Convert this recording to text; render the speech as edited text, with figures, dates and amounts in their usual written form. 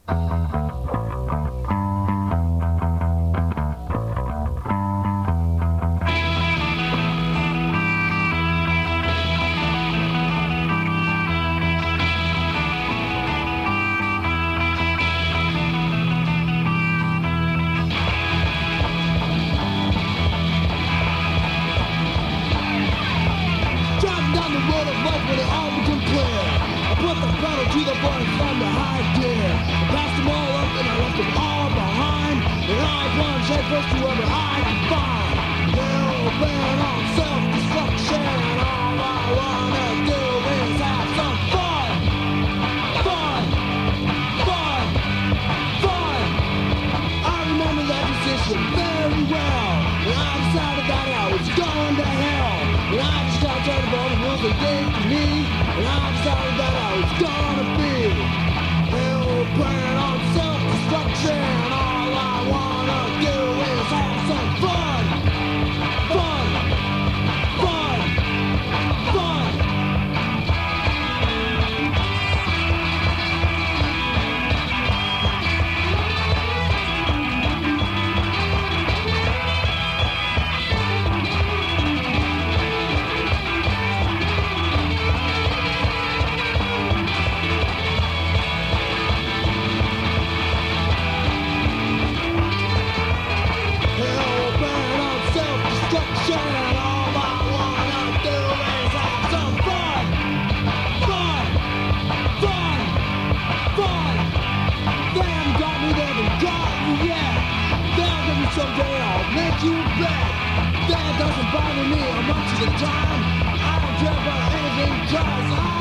To the boys from the high gear, I passed them all up and I left them all behind. And I plunged headfirst to whoever I could find. Hell bent on self-destruction. All I wanna do is have some fun, fun, fun, fun. I remember that decision very well. And I decided that I was going to hell. And I just got tired of all the rules they gave to me. And I decided that I was gonna be hell-bent on self-destruction. All I wanna do is have some fun, fun, fun, fun. Someday I'll make you back. That doesn't bother me. I'm up to the time. I don't care about anything 'cause I